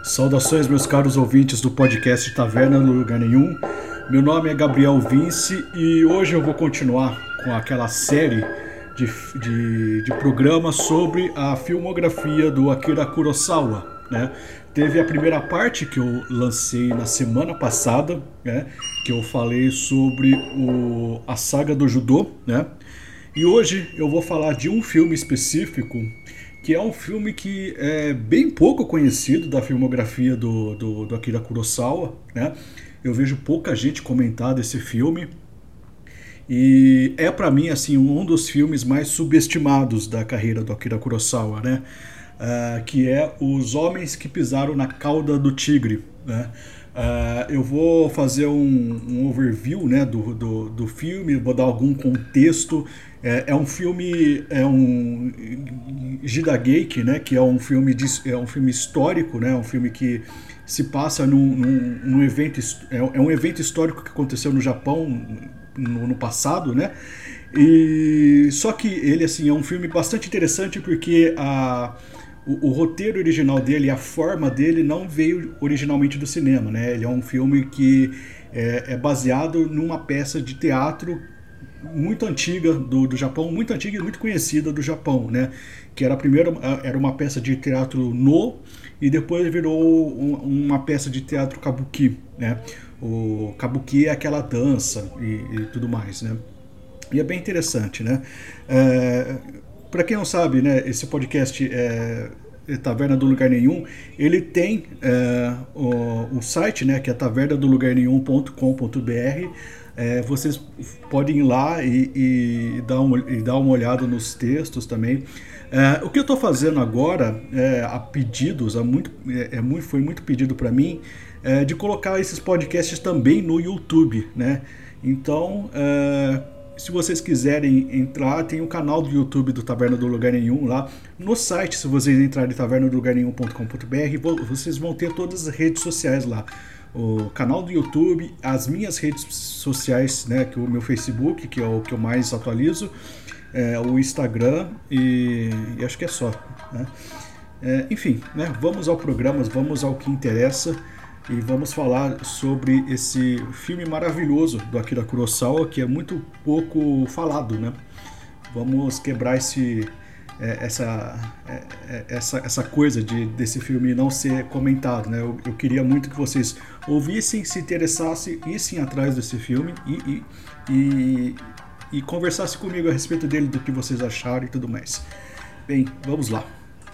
Saudações, meus caros ouvintes do podcast Taverna no Lugar Nenhum. Meu nome é Gabriel Vince e hoje eu vou continuar com aquela série de programas sobre a filmografia do Akira Kurosawa, né? Teve a primeira parte que eu lancei na semana passada, né? Que eu falei sobre a saga do judô, né? E hoje eu vou falar de um filme específico que é um filme que é bem pouco conhecido da filmografia do Akira Kurosawa, né? Eu vejo pouca gente comentar desse filme e é para mim assim um dos filmes mais subestimados da carreira do Akira Kurosawa, né? Que é Os Homens que Pisaram na Cauda do Tigre, né? Eu vou fazer um overview, né, do filme, vou dar algum contexto. É um filme, Jidaigeki, né, que é um filme histórico, né, um filme que se passa num evento, um evento histórico que aconteceu no Japão no passado, né? E só que ele assim é um filme bastante interessante porque o roteiro original dele, a forma dele não veio originalmente do cinema, né? Ele é um filme que é baseado numa peça de teatro muito antiga do Japão, muito antiga e muito conhecida do Japão, né? Que era uma peça de teatro no e depois virou uma peça de teatro kabuki, né? O kabuki é aquela dança e tudo mais, né? E é bem interessante, né? Para quem não sabe, né, esse podcast Taverna do Lugar Nenhum, ele tem o site, né, que é tavernadolugarnenhum.com.br. Vocês podem ir lá e dar uma olhada nos textos também. O que eu estou fazendo agora, a pedidos, foi muito pedido para mim, de colocar esses podcasts também no YouTube, né? Então, se vocês quiserem entrar, tem o canal do YouTube do Taverna do Lugar Nenhum lá. No site, se vocês entrarem em tavernadolugarnenhum.com.br, vocês vão ter todas as redes sociais lá. O canal do YouTube, as minhas redes sociais, né, que é o meu Facebook, que é o que eu mais atualizo, o Instagram e acho que é só, né? Enfim, né, vamos ao programa, vamos ao que interessa. E vamos falar sobre esse filme maravilhoso do Akira Kurosawa, que é muito pouco falado, né? Vamos quebrar essa coisa desse filme não ser comentado, né? Eu queria muito que vocês ouvissem, se interessassem, issem atrás desse filme e conversassem comigo a respeito dele, do que vocês acharam e tudo mais. Bem, vamos lá.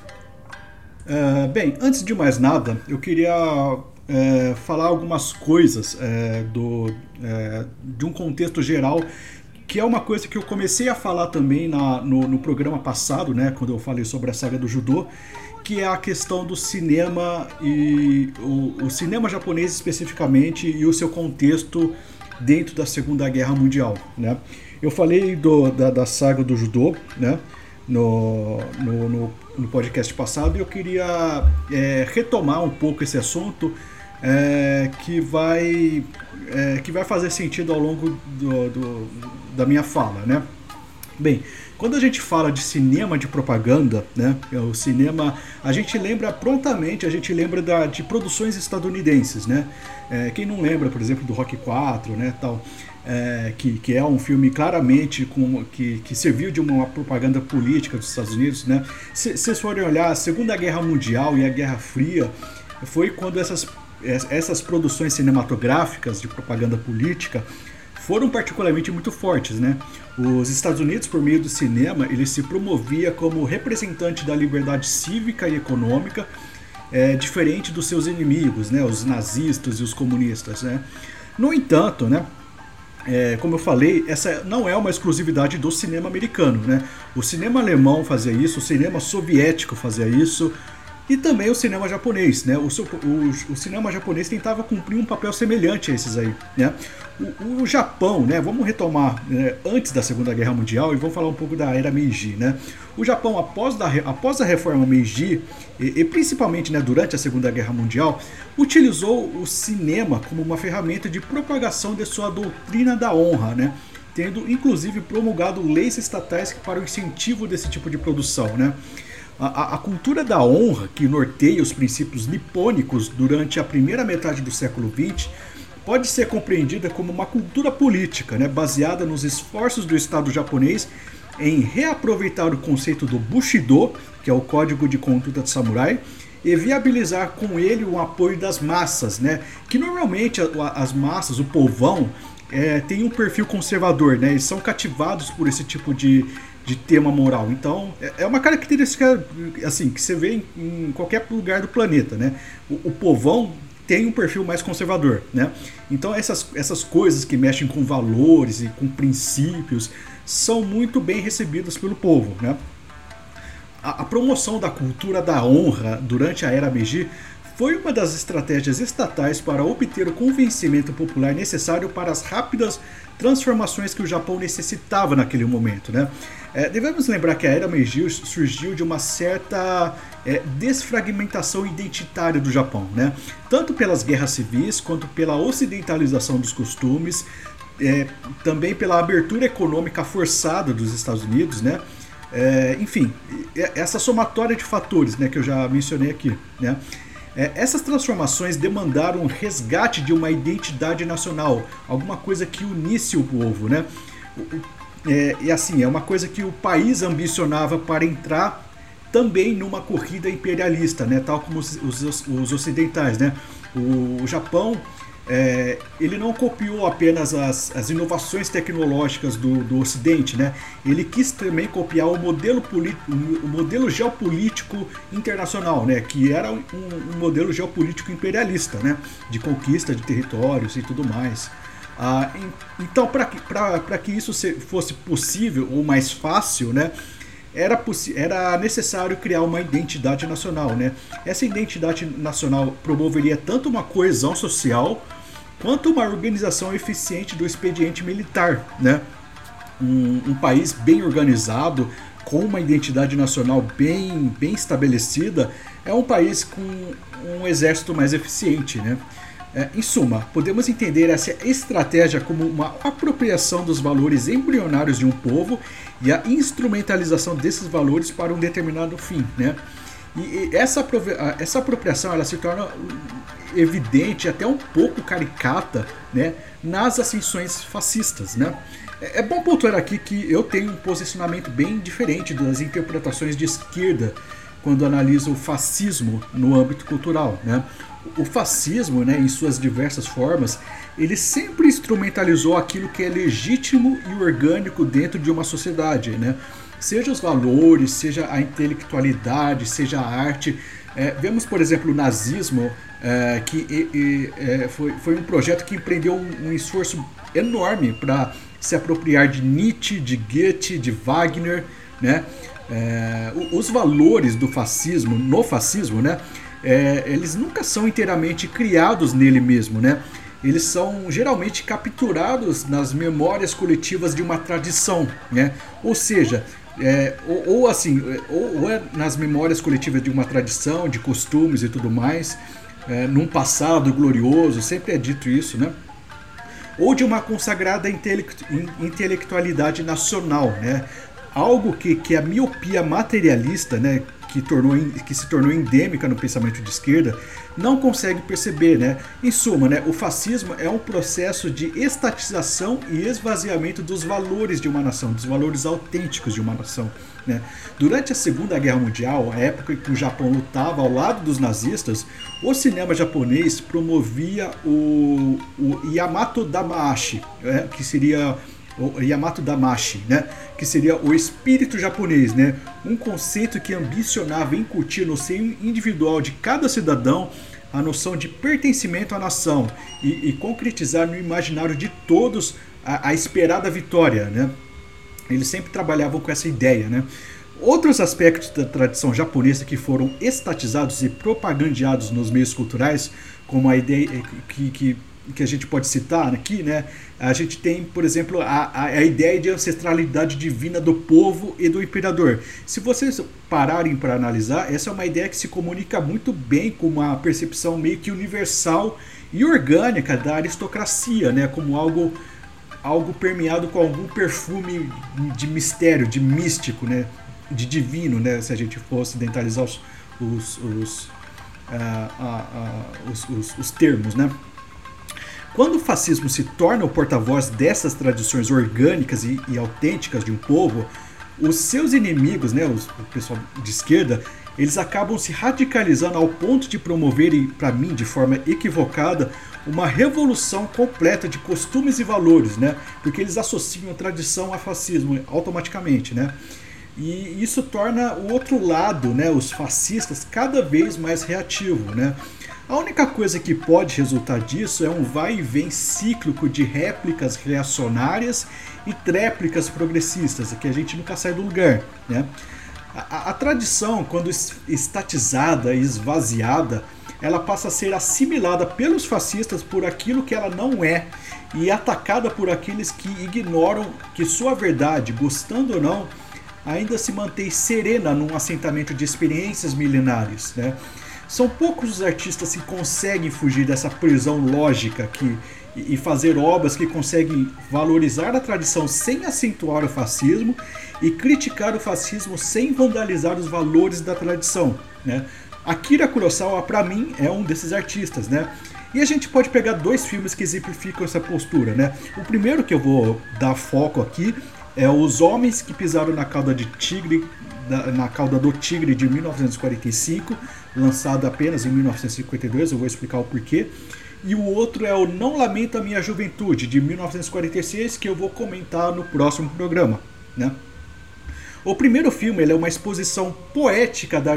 Bem, antes de mais nada, eu queria falar algumas coisas de um contexto geral, que é uma coisa que eu comecei a falar também no programa passado, né, quando eu falei sobre a saga do judô, que é a questão do cinema e o cinema japonês especificamente e o seu contexto dentro da Segunda Guerra Mundial, né? Eu falei da saga do judô, né, no podcast passado, e eu queria retomar um pouco esse assunto que vai fazer sentido ao longo da minha fala, né? Bem, quando a gente fala de cinema de propaganda, né, o cinema, a gente lembra prontamente, de produções estadunidenses, né? Quem não lembra, por exemplo, do Rocky IV, né, tal, que é um filme claramente que serviu de uma propaganda política dos Estados Unidos, né? Se vocês forem olhar, a Segunda Guerra Mundial e a Guerra Fria foi quando essas produções cinematográficas de propaganda política foram particularmente muito fortes, né? Os Estados Unidos, por meio do cinema, ele se promovia como representante da liberdade cívica e econômica, diferente dos seus inimigos, né? Os nazistas e os comunistas, né? No entanto, né, como eu falei, essa não é uma exclusividade do cinema americano, né? O cinema alemão fazia isso, o cinema soviético fazia isso, e também o cinema japonês, né? O cinema japonês tentava cumprir um papel semelhante a esses aí, né? O Japão, né? Vamos retomar antes da Segunda Guerra Mundial e vamos falar um pouco da era Meiji, né? O Japão, após a reforma Meiji, e principalmente, né, durante a Segunda Guerra Mundial, utilizou o cinema como uma ferramenta de propagação de sua doutrina da honra, né? Tendo inclusive promulgado leis estatais para o incentivo desse tipo de produção, né? A cultura da honra, que norteia os princípios nipônicos durante a primeira metade do século XX, pode ser compreendida como uma cultura política, né, baseada nos esforços do Estado japonês em reaproveitar o conceito do Bushido, que é o código de conduta de samurai, e viabilizar com ele o apoio das massas, né, que normalmente as massas, o povão, tem um perfil conservador, né, eles são cativados por esse tipo de tema moral. Então, é uma característica assim, que você vê em qualquer lugar do planeta, né? O povão tem um perfil mais conservador, né? Então, essas coisas que mexem com valores e com princípios são muito bem recebidas pelo povo, né? A promoção da cultura da honra durante a era Meiji foi uma das estratégias estatais para obter o convencimento popular necessário para as rápidas transformações que o Japão necessitava naquele momento, né? Devemos lembrar que a era Meiji surgiu de uma certa desfragmentação identitária do Japão, né? Tanto pelas guerras civis quanto pela ocidentalização dos costumes, também pela abertura econômica forçada dos Estados Unidos, né? Enfim, essa somatória de fatores, né, que eu já mencionei aqui, né? Essas transformações demandaram um resgate de uma identidade nacional, alguma coisa que unisse o povo, né? E assim, é uma coisa que o país ambicionava para entrar também numa corrida imperialista, né? Tal como os ocidentais, né? O Japão, ele não copiou apenas as inovações tecnológicas do Ocidente, né? Ele quis também copiar o modelo geopolítico internacional, né? Que era um modelo geopolítico imperialista, né? De conquista de territórios e tudo mais. Então, para que isso fosse possível ou mais fácil, né? Era necessário criar uma identidade nacional, né? Essa identidade nacional promoveria tanto uma coesão social quanto uma organização eficiente do expediente militar, né? Um país bem organizado, com uma identidade nacional bem estabelecida, é um país com um exército mais eficiente, né? Em suma, podemos entender essa estratégia como uma apropriação dos valores embrionários de um povo e a instrumentalização desses valores para um determinado fim, né? E essa apropriação ela se torna evidente, até um pouco caricata, né, nas ascensões fascistas, né? É bom pontuar aqui que eu tenho um posicionamento bem diferente das interpretações de esquerda quando analiso o fascismo no âmbito cultural, né? O fascismo, né, em suas diversas formas, ele sempre instrumentalizou aquilo que é legítimo e orgânico dentro de uma sociedade, né? Seja os valores, seja a intelectualidade, seja a arte. Vemos, por exemplo, o nazismo, que foi um projeto que empreendeu um esforço enorme para se apropriar de Nietzsche, de Goethe, de Wagner, né? Os valores do fascismo, no fascismo, né? Eles nunca são inteiramente criados nele mesmo, né? Eles são geralmente capturados nas memórias coletivas de uma tradição, né? Ou seja, ou é nas memórias coletivas de uma tradição, de costumes e tudo mais, num passado glorioso, sempre é dito isso, né? Ou de uma consagrada intelectualidade nacional, né? Algo que a miopia materialista, né, que se tornou endêmica no pensamento de esquerda, não consegue perceber, né? Em suma, né, o fascismo é um processo de estatização e esvaziamento dos valores de uma nação, dos valores autênticos de uma nação, né? Durante a Segunda Guerra Mundial, a época em que o Japão lutava ao lado dos nazistas, o cinema japonês promovia o Yamato Damashi, que seria o Yamato Damashi, né? Que seria o espírito japonês, né? Um conceito que ambicionava incutir no seio individual de cada cidadão a noção de pertencimento à nação e concretizar no imaginário de todos a esperada vitória, né? Eles sempre trabalhavam com essa ideia, né? Outros aspectos da tradição japonesa que foram estatizados e propagandeados nos meios culturais, como a ideia que a gente pode citar aqui, né? A gente tem, por exemplo, a ideia de ancestralidade divina do povo e do imperador. Se vocês pararem para analisar, essa é uma ideia que se comunica muito bem com uma percepção meio que universal e orgânica da aristocracia, né? Como algo permeado com algum perfume de mistério, de místico, né? de divino, né, se a gente for ocidentalizar os termos, né? Quando o fascismo se torna o porta-voz dessas tradições orgânicas e autênticas de um povo, os seus inimigos, né, o pessoal de esquerda, eles acabam se radicalizando ao ponto de promoverem, para mim, de forma equivocada, uma revolução completa de costumes e valores, né? Porque eles associam a tradição a fascismo automaticamente, né? E isso torna o outro lado, né, os fascistas, cada vez mais reativo, né? A única coisa que pode resultar disso é um vai e vem cíclico de réplicas reacionárias e tréplicas progressistas, que a gente nunca sai do lugar, né? A tradição, quando estatizada e esvaziada, ela passa a ser assimilada pelos fascistas por aquilo que ela não é e atacada por aqueles que ignoram que sua verdade, gostando ou não, ainda se mantém serena num assentamento de experiências milenares, né? São poucos os artistas que conseguem fugir dessa prisão lógica e fazer obras que conseguem valorizar a tradição sem acentuar o fascismo e criticar o fascismo sem vandalizar os valores da tradição, né? Akira Kurosawa, para mim, é um desses artistas, né? E a gente pode pegar dois filmes que exemplificam essa postura, né? O primeiro que eu vou dar foco aqui é Os Homens que Pisaram na Cauda de Tigre, na Cauda do Tigre, de 1945, lançado apenas em 1952, eu vou explicar o porquê. E o outro é o Não Lamento a Minha Juventude, de 1946, que eu vou comentar no próximo programa, né? O primeiro filme ele é uma exposição poética da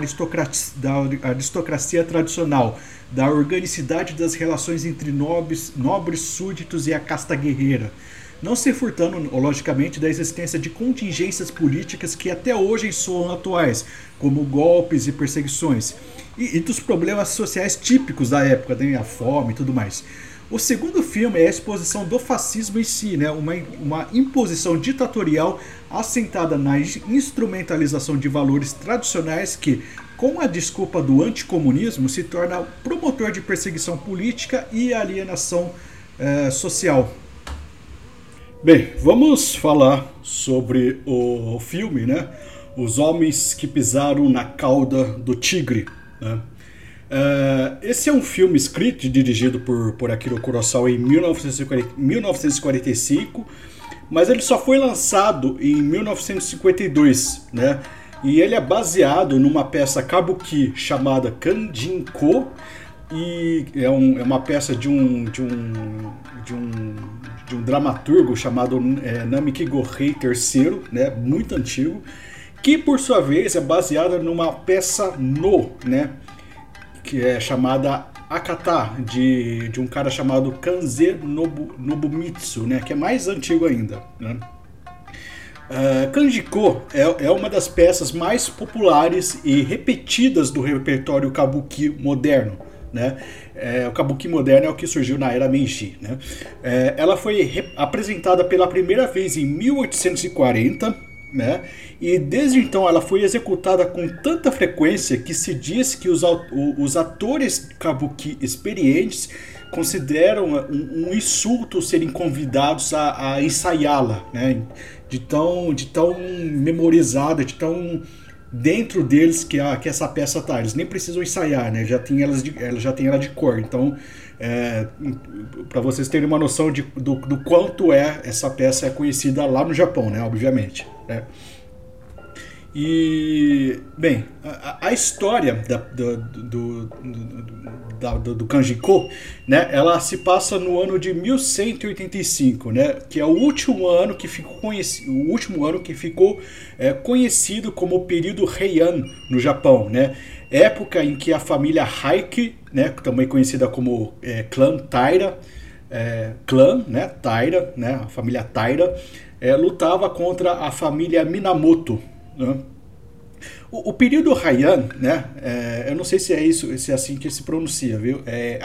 aristocracia tradicional, da organicidade das relações entre nobres súditos e a casta guerreira, não se furtando, logicamente, da existência de contingências políticas que até hoje soam atuais, como golpes e perseguições, e dos problemas sociais típicos da época, né, a fome e tudo mais. O segundo filme é a exposição do fascismo em si, né? Uma imposição ditatorial assentada na instrumentalização de valores tradicionais que, com a desculpa do anticomunismo, se torna promotor de perseguição política e alienação social. Bem, vamos falar sobre o filme, né? Os Homens que Pisaram na Cauda do Tigre, né? Esse é um filme escrito e dirigido por Akira Kurosawa em 1945, mas ele só foi lançado em 1952, né? E ele é baseado numa peça kabuki chamada Kanjinko, e é uma peça de um dramaturgo chamado Namiki Gohei III, né? Muito antigo, que por sua vez é baseada numa peça né? Que é chamada Akata, de um cara chamado Kanze Nobumitsu, né, que é mais antigo ainda, né? Kanjiko é uma das peças mais populares e repetidas do repertório kabuki moderno, né? O kabuki moderno é o que surgiu na era Meiji, né? Ela foi apresentada pela primeira vez em 1840, né? E desde então ela foi executada com tanta frequência que se diz que os atores kabuki experientes consideram um insulto serem convidados a ensaiá-la, né? De tão memorizada, de tão dentro deles que essa peça tá. Eles nem precisam ensaiar, né? Já tem ela de cor. Então, para vocês terem uma noção do quanto essa peça é conhecida lá no Japão, né? Obviamente, né? E, bem, a história do Kanjiko, né, ela se passa no ano de 1185, né, que é o último ano que ficou conhecido como o período Heian no Japão, né, época em que a família Heike, né, também conhecida como clã Taira, Taira, né, a família Taira, lutava contra a família Minamoto, né? O período Heian, né, eu não sei se é assim que se pronuncia, viu? É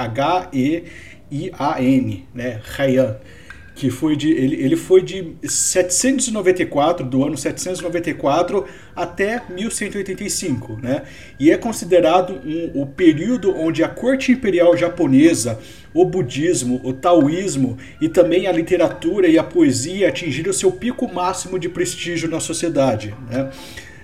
Heian, né, Heian, que ele foi de 794, do ano 794 até 1185, né? E é considerado o período onde a corte imperial japonesa, o budismo, o taoísmo e também a literatura e a poesia atingiram seu pico máximo de prestígio na sociedade, né?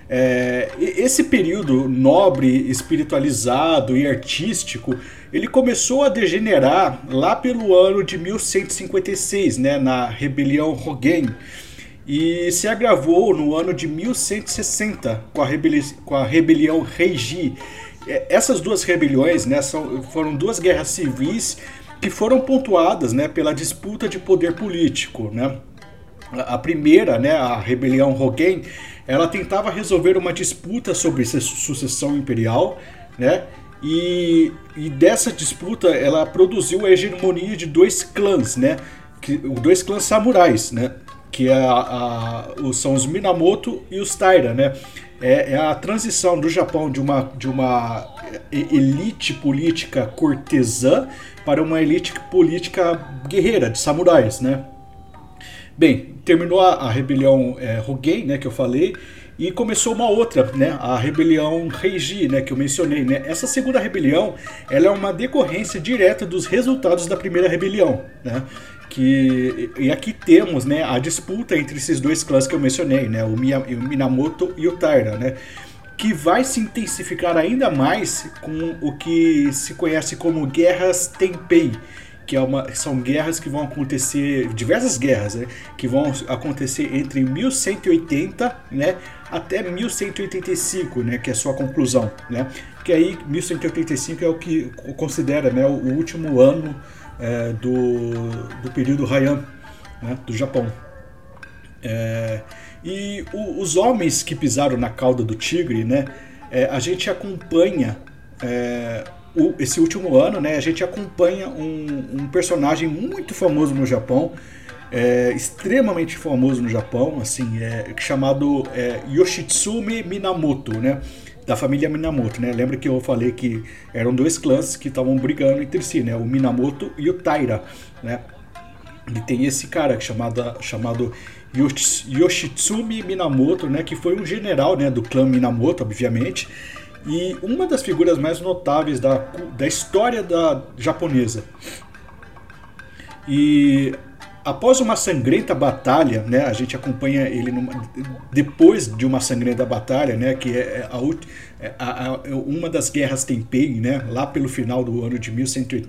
Esse período nobre, espiritualizado e artístico, ele começou a degenerar lá pelo ano de 1156, né, na rebelião Roguem, e se agravou no ano de 1160 com a rebelião Heiji. Essas duas rebeliões, né, foram duas guerras civis que foram pontuadas, né, pela disputa de poder político, né? A primeira, né, a rebelião Roguem, ela tentava resolver uma disputa sobre sucessão imperial, né? E dessa disputa ela produziu a hegemonia de dois clãs, né? Dois clãs samurais, né? Que são os Minamoto e os Taira, né? É a transição do Japão de uma elite política cortesã para uma elite política guerreira, de samurais, né? Bem, terminou a rebelião Roguem, né, que eu falei, e começou uma outra, né, a rebelião Heiji, né, que eu mencionei, né. Essa segunda rebelião, ela é uma decorrência direta dos resultados da primeira rebelião, né, e aqui temos, né, a disputa entre esses dois clãs que eu mencionei, né, o Minamoto e o Taira, né, que vai se intensificar ainda mais com o que se conhece como guerras Tenpei, que são guerras que vão acontecer, diversas guerras, né, que vão acontecer entre 1180, né, até 1185, né, que é a sua conclusão, né, que aí 1185 é o que considera, né, o último ano do período Heian, né, do Japão. E os homens que pisaram na cauda do tigre, né, a gente acompanha esse último ano, né, a gente acompanha um personagem muito famoso no Japão, extremamente famoso no Japão, assim, chamado Yoshitsune Minamoto, né, da família Minamoto, né? Lembra que eu falei que eram dois clãs que estavam brigando entre si, né, o Minamoto e o Taira, né? E tem esse cara chamado Yoshitsune Minamoto, né, que foi um general, né, do clã Minamoto, obviamente, e uma das figuras mais notáveis da história japonesa. E após uma sangrenta batalha, né, a gente acompanha ele depois de uma sangrenta batalha, né, que é uma das guerras Tenpei, né, lá pelo final do ano de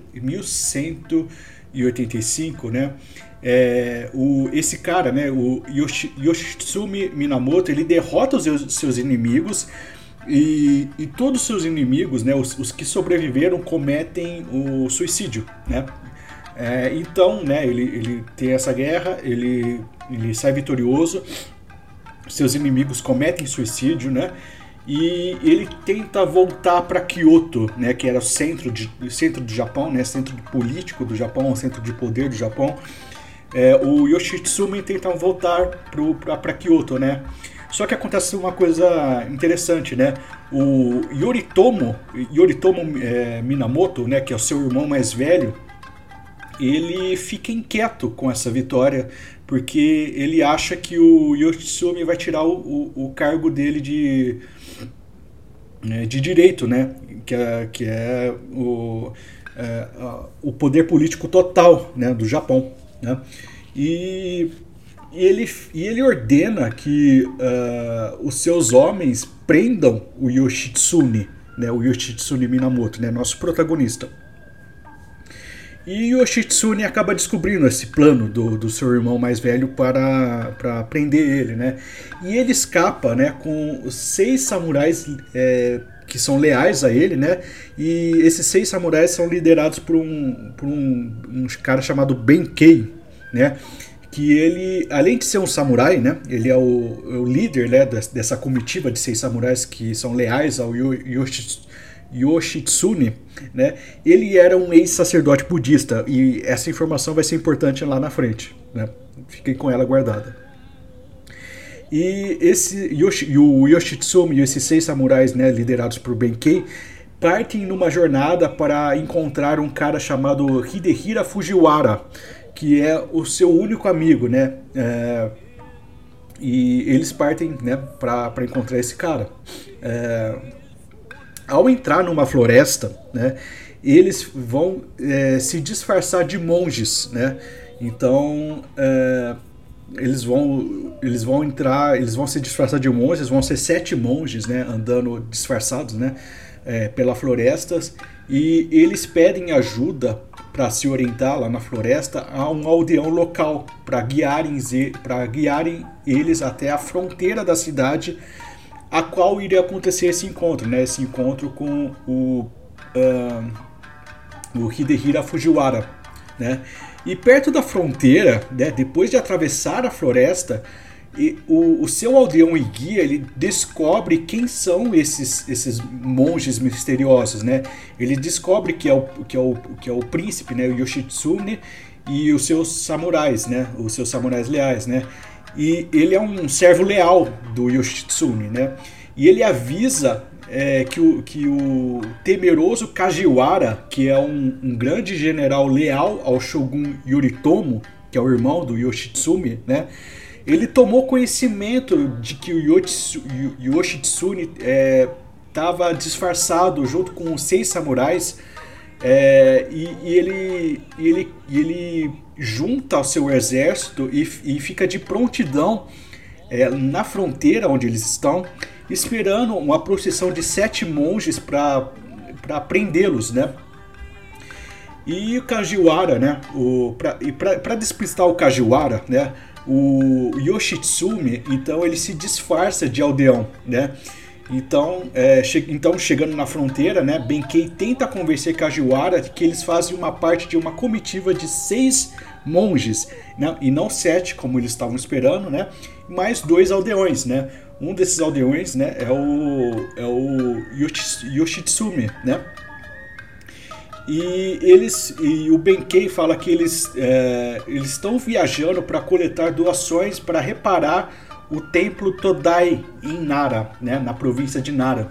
1185, né, esse cara, né, o Yoshitsune Minamoto, ele derrota os seus inimigos. E todos os seus inimigos, né, os que sobreviveram, cometem o suicídio, né? Então, né, ele tem essa guerra, ele sai vitorioso, seus inimigos cometem suicídio, né? E ele tenta voltar para Kyoto, né, que era o centro do Japão, né, centro político do Japão, centro de poder do Japão. O Yoshitsune tenta voltar para Kyoto, né? Só que acontece uma coisa interessante, né? O Yoritomo Minamoto, né, que é o seu irmão mais velho, ele fica inquieto com essa vitória, porque ele acha que o Yoshitsune vai tirar o cargo dele de direito, né? Que é o poder político total, né, do Japão, né? E ele ordena que os seus homens prendam o Yoshitsune, né, o Yoshitsune Minamoto, né, nosso protagonista. E o Yoshitsune acaba descobrindo esse plano do seu irmão mais velho para prender ele, né? E ele escapa, né, com os 6 samurais que são leais a ele, né? E esses 6 samurais são liderados por um cara chamado Benkei, né? Que ele, além de ser um samurai, né, ele é o líder, né, dessa comitiva de 6 samurais que são leais ao Yoshitsune, né, ele era um ex-sacerdote budista, e essa informação vai ser importante lá na frente, né, fiquem com ela guardada. E o Yoshitsune e esses 6 samurais, né, liderados por Benkei, partem numa jornada para encontrar um cara chamado Hidehira Fujiwara, que é o seu único amigo, né? E eles partem, né, para encontrar esse cara. Ao entrar numa floresta, né, eles vão se disfarçar de monges, né? Então eles vão se disfarçar de monges, vão ser 7 monges, né, andando disfarçados, né, pela floresta, e eles pedem ajuda para se orientar lá na floresta a um aldeão local para guiarem eles até a fronteira da cidade, a qual iria acontecer esse encontro, né, esse encontro com o Hidehira Fujiwara, né? E perto da fronteira, né, depois de atravessar a floresta, o seu aldeão e guia, ele descobre quem são esses monges misteriosos, né? Ele descobre que é o príncipe, né, o Yoshitsune, e os seus samurais, né, os seus samurais leais, né? E ele é um servo leal do Yoshitsune, né? E ele avisa que o temeroso Kajiwara, que é um grande general leal ao Shogun Yoritomo, que é o irmão do Yoshitsune, né? Ele tomou conhecimento de que o Yoshitsune estava disfarçado junto com os 6 samurais, e ele junta ao seu exército e fica de prontidão na fronteira onde eles estão, esperando uma procissão de 7 monges para prendê-los, né? E o Kajiwara, né? Para despistar o Kajiwara, né? O Yoshitsune, então ele se disfarça de aldeão, né? Então, chegando na fronteira, né? Benkei tenta convencer Kajiwara que eles fazem uma parte de uma comitiva de 6 monges, né? E não 7, como eles estavam esperando, né? Mais 2 aldeões, né? Um desses aldeões, né, é o Yoshitsune, né? E o Benkei fala que eles estão viajando para coletar doações para reparar o templo Todai em Nara, né, na província de Nara.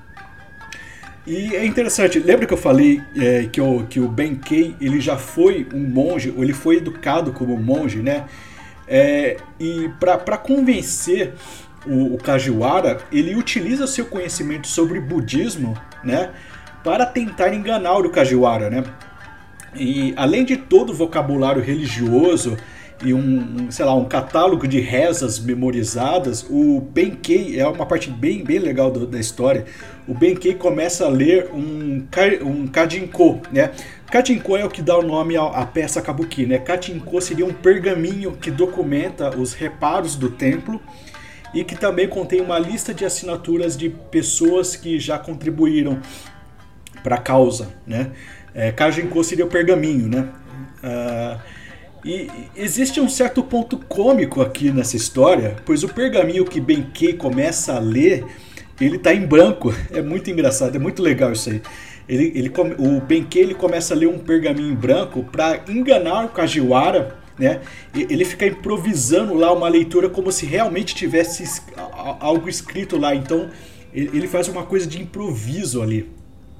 E é interessante, lembra que eu falei que o Benkei ele já foi um monge, ou ele foi educado como monge, né? E para convencer o Kajiwara, ele utiliza seu conhecimento sobre budismo, né, para tentar enganar o Kajiwara, né? E além de todo o vocabulário religioso e um catálogo de rezas memorizadas, o Benkei é uma parte bem legal da história. O Benkei começa a ler um Kajinko, né? Kajinko é o que dá o nome à peça Kabuki, né? Kajinko seria um pergaminho que documenta os reparos do templo e que também contém uma lista de assinaturas de pessoas que já contribuíram para a causa, né? Kajinko seria o pergaminho, né? E existe um certo ponto cômico aqui nessa história, pois o pergaminho que Benkei começa a ler, ele está em branco. É muito engraçado, é muito legal isso aí. O Benkei ele começa a ler um pergaminho em branco para enganar o Kajiwara, né? Ele fica improvisando lá uma leitura como se realmente tivesse algo escrito lá. Então ele faz uma coisa de improviso ali.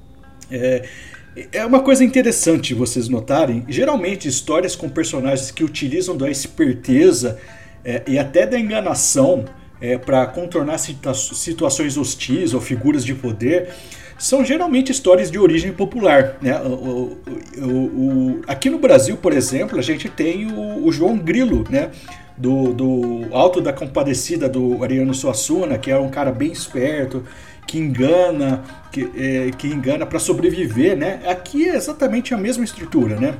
É uma coisa interessante vocês notarem. Geralmente histórias com personagens que utilizam da esperteza e até da enganação para contornar situações hostis ou figuras de poder são geralmente histórias de origem popular, né? Aqui no Brasil, por exemplo, a gente tem o João Grilo, né? Do Alto da Compadecida, do Ariano Suassuna, que é um cara bem esperto, que engana para sobreviver, né? Aqui é exatamente a mesma estrutura, né?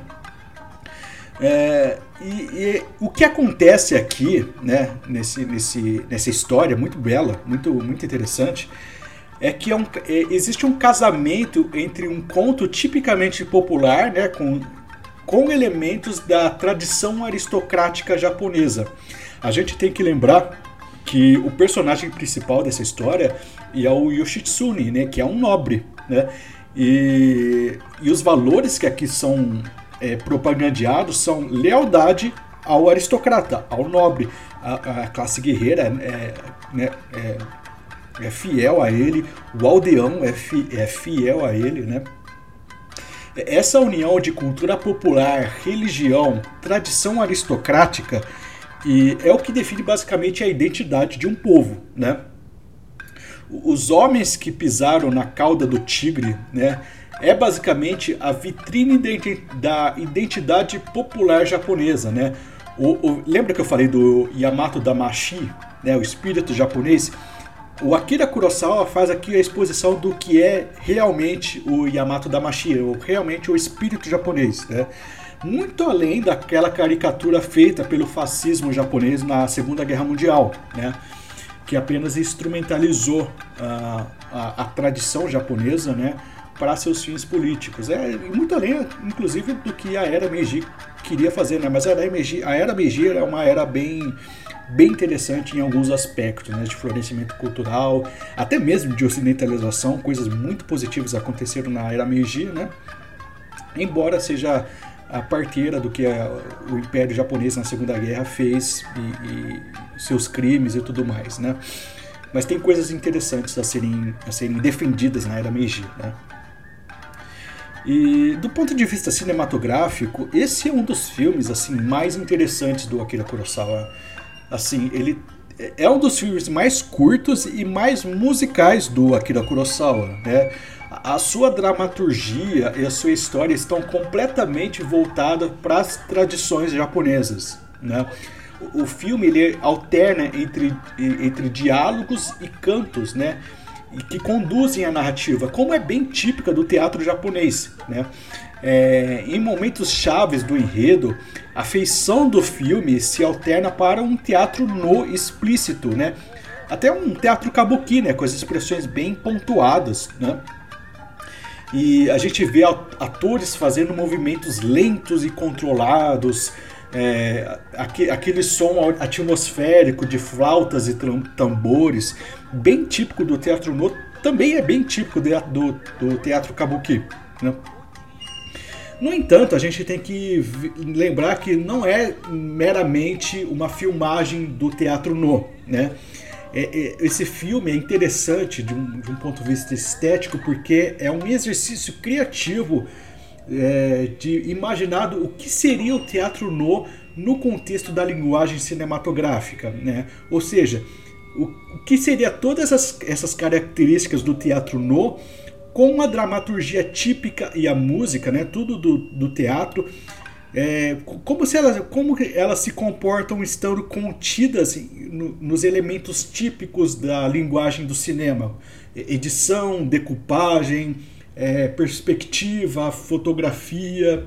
E o que acontece aqui, né? Nessa história muito bela, muito interessante, é que existe um casamento entre um conto tipicamente popular, né, com elementos da tradição aristocrática japonesa. A gente tem que lembrar que o personagem principal dessa história é o Yoshitsune, né, que é um nobre, né, e os valores que aqui são propagandeados são lealdade ao aristocrata, ao nobre, a classe guerreira é fiel a ele, o aldeão é fiel a ele, né? Essa união de cultura popular, religião, tradição aristocrática é o que define basicamente a identidade de um povo, né? Os homens que pisaram na cauda do tigre, né, é basicamente a vitrine da identidade popular japonesa, né? Lembra que eu falei do Yamato Damashi, né, o espírito japonês? O Akira Kurosawa faz aqui a exposição do que é realmente o Yamato Damashi, realmente o espírito japonês, né? Muito além daquela caricatura feita pelo fascismo japonês na Segunda Guerra Mundial, né? Que apenas instrumentalizou a tradição japonesa, né, para seus fins políticos. Muito além, inclusive, do que a Era Meiji queria fazer, né? Mas a Era Meiji é uma era bem interessante em alguns aspectos, né, de florescimento cultural, até mesmo de ocidentalização. Coisas muito positivas aconteceram na Era Meiji, né? Embora seja a parteira do que o Império Japonês na Segunda Guerra fez e seus crimes e tudo mais, né? Mas tem coisas interessantes a serem defendidas na Era Meiji, né? E do ponto de vista cinematográfico, esse é um dos filmes assim mais interessantes do Akira Kurosawa. Assim, ele é um dos filmes mais curtos e mais musicais do Akira Kurosawa, né? A sua dramaturgia e a sua história estão completamente voltadas para as tradições japonesas, né? O filme ele alterna entre diálogos e cantos, né, e que conduzem a narrativa, como é bem típica do teatro japonês, né? Em momentos chaves do enredo, a feição do filme se alterna para um teatro no explícito, né? Até um teatro kabuki, né, com as expressões bem pontuadas, né? E a gente vê atores fazendo movimentos lentos e controlados, aquele som atmosférico de flautas e tambores, bem típico do teatro no, também é bem típico do teatro kabuki, né? No entanto, a gente tem que lembrar que não é meramente uma filmagem do teatro no, né? Esse filme é interessante de um ponto de vista estético porque é um exercício criativo de imaginar o que seria o teatro no contexto da linguagem cinematográfica, né? Ou seja, o que seria todas essas características do teatro no com a dramaturgia típica e a música, né? Tudo do teatro. Como elas se comportam estando contidas nos elementos típicos da linguagem do cinema: edição, decupagem, perspectiva, fotografia.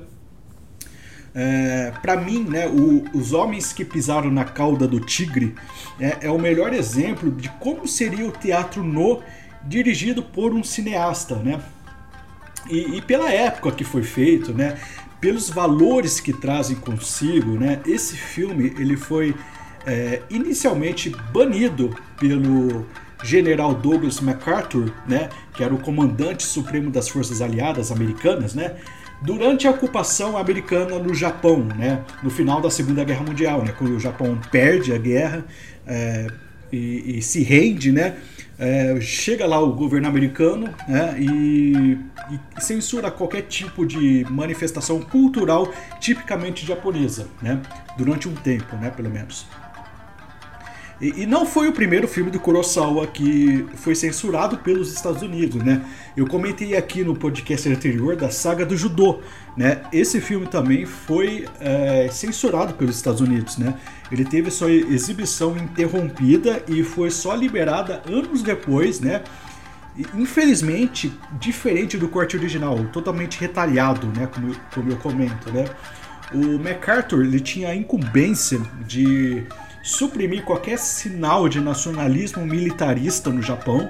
Para mim, né, Os Homens que Pisaram na Cauda do Tigre é o melhor exemplo de como seria o teatro no dirigido por um cineasta, né? E pela época que foi feito, né? Pelos valores que trazem consigo, né? Esse filme ele foi inicialmente banido pelo general Douglas MacArthur, né? Que era o comandante supremo das forças aliadas americanas, né? Durante a ocupação americana no Japão, né? No final da Segunda Guerra Mundial, né? Quando o Japão perde a guerra e se rende, né? Chega lá o governo americano, né, e censura qualquer tipo de manifestação cultural tipicamente japonesa, né, durante um tempo, né, pelo menos. E não foi o primeiro filme do Kurosawa que foi censurado pelos Estados Unidos, né? Eu comentei aqui no podcast anterior da saga do judô, né? Esse filme também foi censurado pelos Estados Unidos, né? Ele teve sua exibição interrompida e foi só liberada anos depois, né? E, infelizmente, diferente do corte original, totalmente retalhado, né? Como eu comento, né? O MacArthur ele tinha a incumbência de suprimir qualquer sinal de nacionalismo militarista no Japão,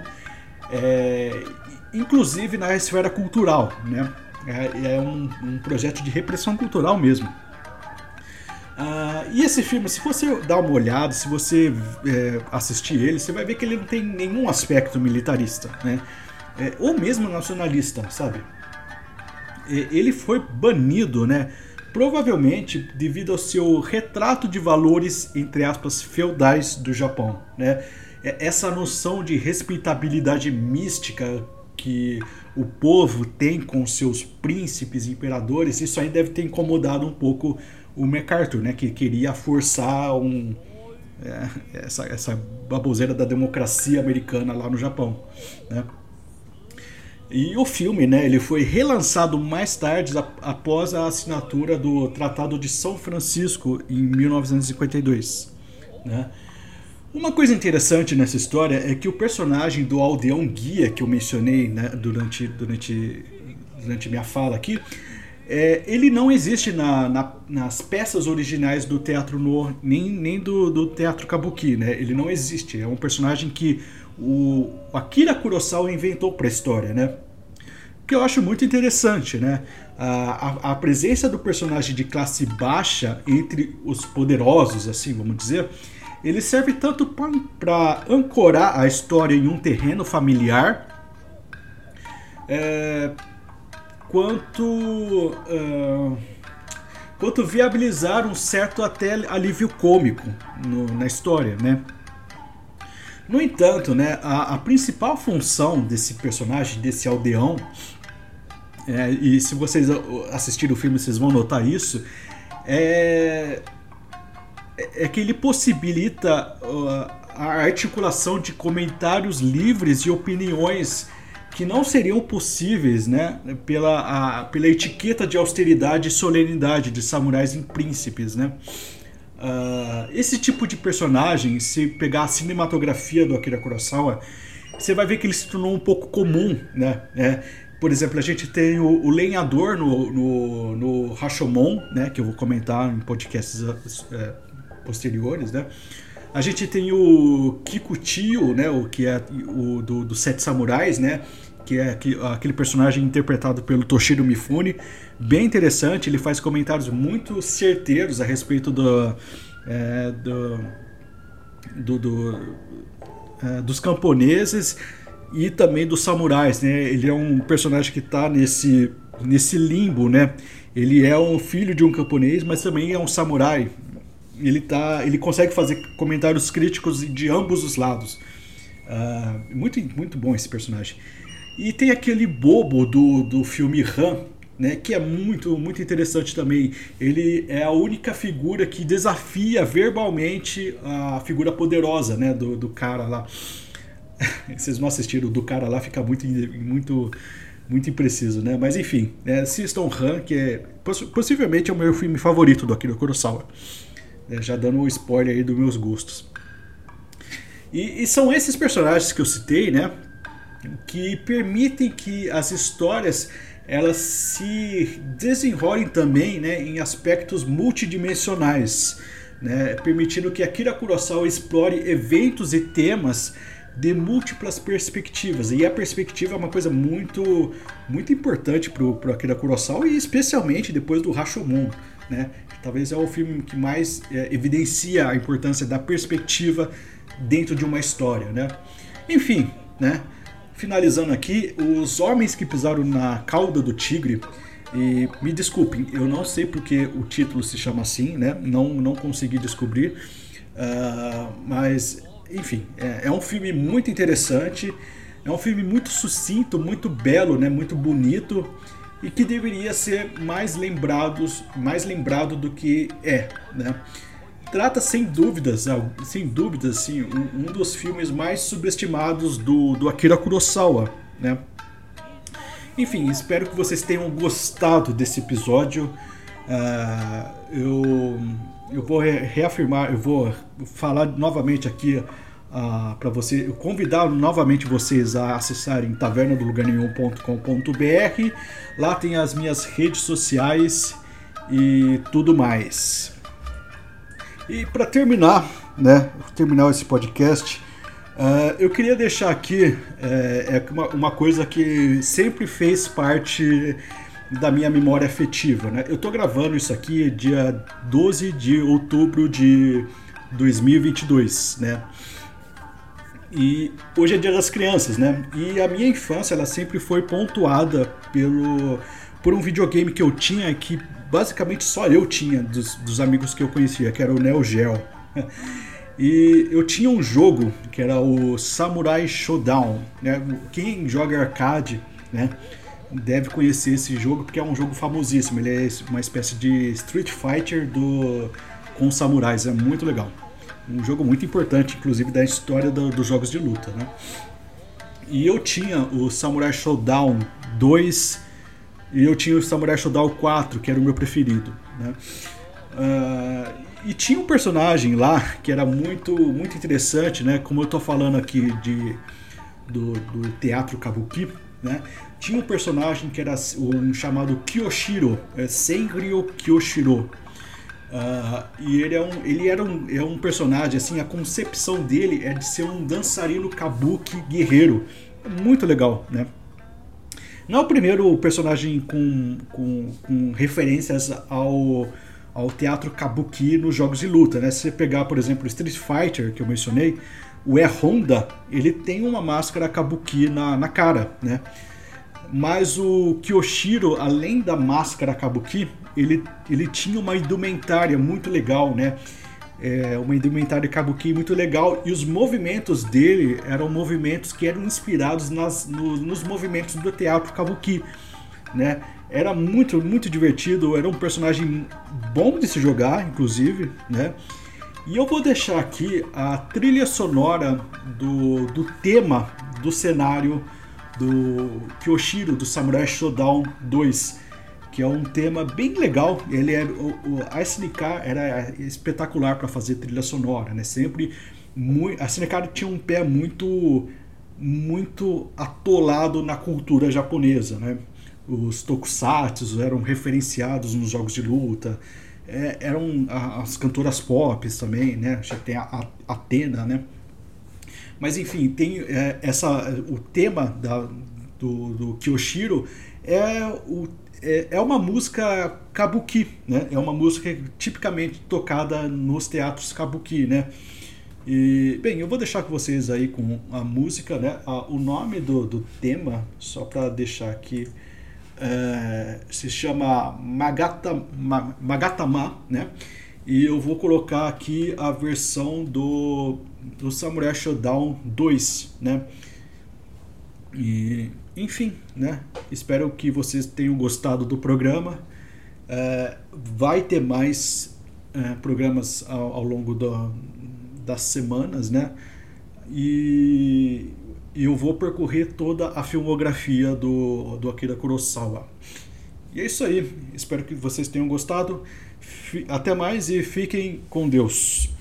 inclusive na esfera cultural, né? É um projeto de repressão cultural mesmo. E esse filme, se você dar uma olhada, se você assistir ele, você vai ver que ele não tem nenhum aspecto militarista, né? Ou mesmo nacionalista, sabe? Ele foi banido, né? Provavelmente devido ao seu retrato de valores, entre aspas, feudais do Japão, né? Essa noção de respeitabilidade mística que o povo tem com seus príncipes e imperadores, isso aí deve ter incomodado um pouco o MacArthur, né? Que queria forçar essa baboseira da democracia americana lá no Japão, né? E o filme, né, ele foi relançado mais tarde após a assinatura do Tratado de São Francisco em 1952, né? Uma coisa interessante nessa história é que o personagem do aldeão guia que eu mencionei, né, durante minha fala aqui, ele não existe nas peças originais do teatro no, nem do teatro kabuki, né? Ele não existe. É um personagem que o Akira Kurosawa inventou para a história, né? Que eu acho muito interessante, né? A presença do personagem de classe baixa entre os poderosos, assim, vamos dizer, ele serve tanto para ancorar a história em um terreno familiar, quanto viabilizar um certo até alívio cômico na história, né? No entanto, né, a principal função desse personagem, desse aldeão, e se vocês assistirem o filme vocês vão notar isso, é que ele possibilita a articulação de comentários livres e opiniões que não seriam possíveis, né, pela etiqueta de austeridade e solenidade de samurais em príncipes, né? Esse tipo de personagem, se pegar a cinematografia do Akira Kurosawa, você vai ver que ele se tornou um pouco comum, né? Por exemplo, a gente tem o lenhador no Rashomon, né, que eu vou comentar em podcasts posteriores, né? A gente tem o Kikuchiyo, né, o que é o dos Sete Samurais, né, que é aquele personagem interpretado pelo Toshiro Mifune, bem interessante. Ele faz comentários muito certeiros a respeito dos camponeses e também dos samurais, né? Ele é um personagem que está nesse limbo, né? Ele é um filho de um camponês, mas também é um samurai. Ele consegue fazer comentários críticos de ambos os lados. Muito, muito bom esse personagem. E tem aquele bobo do filme Han, né, que é muito, muito interessante também. Ele é a única figura que desafia verbalmente a figura poderosa, né, do cara lá. Vocês não assistiram, do cara lá fica muito, muito, muito impreciso, né? Mas enfim, assistam Han, que possivelmente é o meu filme favorito do Akira Kurosawa. Já dando um spoiler aí dos meus gostos. E são esses personagens que eu citei, né, que permitem que as histórias elas se desenrolem também, né, em aspectos multidimensionais, né, permitindo que Akira Kurosawa explore eventos e temas de múltiplas perspectivas. E a perspectiva é uma coisa muito, muito importante para o Akira Kurosawa, e especialmente depois do Rashomon, né? Talvez é o filme que mais evidencia a importância da perspectiva dentro de uma história, né? Enfim, né? Finalizando aqui, Os Homens que Pisaram na Cauda do Tigre. E me desculpem, eu não sei porque o título se chama assim, né? Não consegui descobrir, mas enfim, é um filme muito interessante, é um filme muito sucinto, muito belo, né? Muito bonito, e que deveria ser mais lembrado do que né? Trata sem dúvidas assim, um dos filmes mais subestimados do Akira Kurosawa, né? Enfim, espero que vocês tenham gostado desse episódio. Eu vou reafirmar, eu vou falar novamente aqui para você, convidar novamente vocês a acessarem tavernadolugarnenhum.com.br. Lá tem as minhas redes sociais e tudo mais. E para terminar, né, esse podcast, eu queria deixar aqui uma coisa que sempre fez parte da minha memória afetiva, né? Eu tô gravando isso aqui dia 12 de outubro de 2022, né? E hoje é Dia das Crianças, né? E a minha infância ela sempre foi pontuada por um videogame que eu tinha, que basicamente só eu tinha dos amigos que eu conhecia, que era o Neo Geo. E eu tinha um jogo que era o Samurai Shodown, né? Quem joga arcade, né, deve conhecer esse jogo porque é um jogo famosíssimo. Ele é uma espécie de Street Fighter com samurais, é muito legal. Um jogo muito importante, inclusive, da história dos jogos de luta, né? E eu tinha o Samurai Shodown 2 e eu tinha o Samurai Shodown 4, que era o meu preferido, né? E tinha um personagem lá que era muito, muito interessante, né? Como eu tô falando aqui do teatro Kabuki, né? Tinha um personagem que era um chamado Kyoshiro, Senryo Kyoshiro. E ele é um personagem, assim, a concepção dele é de ser um dançarino kabuki guerreiro. Muito legal, né? Não é o primeiro personagem com referências ao teatro kabuki nos jogos de luta, né? Se você pegar, por exemplo, o Street Fighter, que eu mencionei, o E-Honda, ele tem uma máscara kabuki na cara, né? Mas o Kyoshiro, além da máscara kabuki, ele tinha uma indumentária muito legal, né? Uma indumentária kabuki muito legal, e os movimentos dele eram movimentos que eram inspirados nos movimentos do teatro kabuki, né? Era muito, muito divertido, era um personagem bom de se jogar, inclusive, né? E eu vou deixar aqui a trilha sonora do tema do cenário do Kyoshiro, do Samurai Shodown 2, que é um tema bem legal. A SNK era espetacular para fazer trilha sonora, né? Sempre a SNK tinha um pé muito atolado na cultura japonesa, né? Os tokusatsu eram referenciados nos jogos de luta, eram as cantoras pop também, né? Já tem a Athena, né? Mas enfim, tem o tema do Kyoshiro é uma música kabuki, né? É uma música tipicamente tocada nos teatros kabuki, né? E, bem, eu vou deixar com vocês aí com a música, né? O nome do tema, só para deixar aqui, se chama Magatama, né? E eu vou colocar aqui a versão do Samurai Shodown 2, né? E, enfim, né? Espero que vocês tenham gostado do programa. Vai ter mais programas ao longo das semanas, né? E eu vou percorrer toda a filmografia do Akira Kurosawa. E é isso aí. Espero que vocês tenham gostado. Até mais e fiquem com Deus.